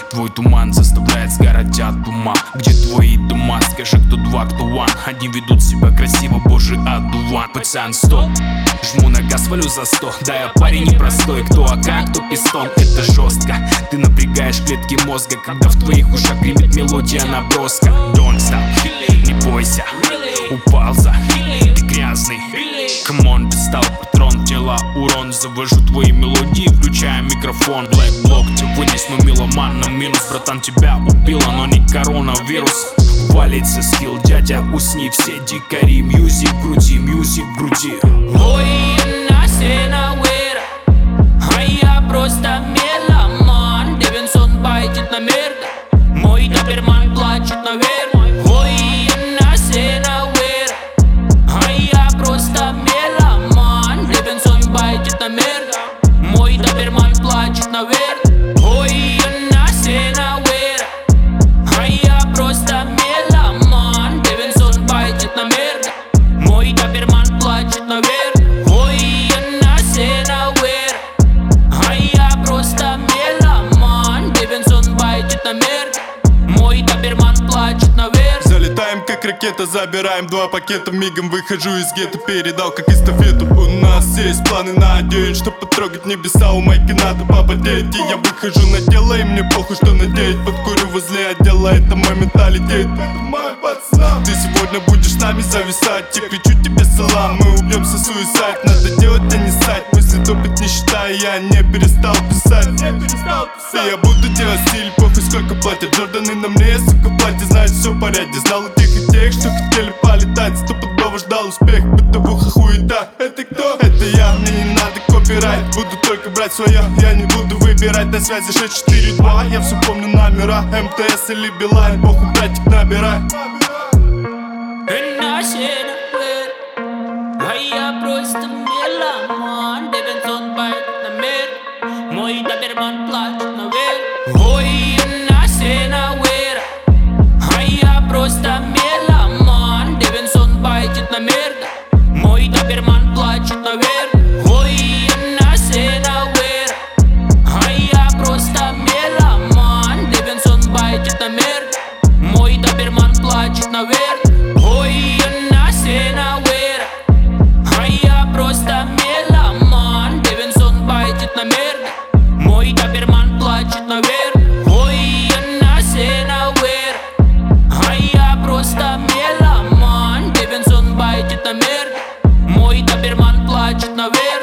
Твой туман заставляет сгорать от ума. Где твои дома? Скажи, кто два, кто one. Одни ведут себя красиво, боже, одуван. Пацан, стоп, жму на газ, валю за 100. Да, я парень непростой, кто АК, кто пистон. Это жестко, ты напрягаешь клетки мозга, когда в твоих ушах гремит мелодия наброска. Don't stop, не бойся, упал за, ты грязный. Come on, достал патрон, тела урон. Завожу твои мелодии, включая микрофон. Black Block, тебя вынес, но меломан на минус. Братан, тебя убило, но не коронавирус. Валится скилл, дядя, усни, все дикари. Мьюзик в груди, мьюзик в груди. Ой, на уэра, а я просто меломан. Девинсон байтит на мерда, мой доберман плачет наверх. Ой, на уэра, а я просто меломан. Девинсон байтит на мерда, мой доберман плачет наверх. Ой, на уэра, а я просто меломан. Девинсон байтит на мерда, мой доберман плачет наверх. Мой доберман плачет наверх. Залетаем как ракета, забираем 2 пакета. Мигом выхожу из гетто, передал как эстафету. У нас есть планы на день, чтоб потрогать небеса. У майки надо попотеть, и я выхожу на дело. И мне похуй, что надеть. Подкурю возле отдела, это мой менталитет. Мой пацан, ты сегодня будешь с нами зависать. Я кричу тебе салам, мы убьемся суицид. Надо делать, а не ссать. Мысли топят, не считая, я не перестал писать. И я буду делать стиль, похуй сколько платят. Джорданы на мне, сука, платье, знает все в порядке. Знал у тех и тех, что хотели полетать. Стопудово ждал успех, бытовуха хуета. Это кто? Это я, мне не надо копирайт. Буду только брать свое, я не буду выбирать. На связи 642, я все помню номера. МТС или Билайн, похуй, братик, набирай. А я просто меломан. Девинсон байтит на мерда, мой доберман плачет наверх. Ой, на уэра, а я просто меломан. Девинсон байтит на мерда, мой доберман плачет наверх. Ой, на уэра, а я просто меломан. Девинсон байтит на мерда, мой доберман плачет наверх. Ой, на уэра, а я просто меломан. Девинсон байтит на мерда, мой доберман плачет наверх. Ой, на уэра, а я просто меломан. Девинсон байтит на мерда, мой доберман плачет наверх.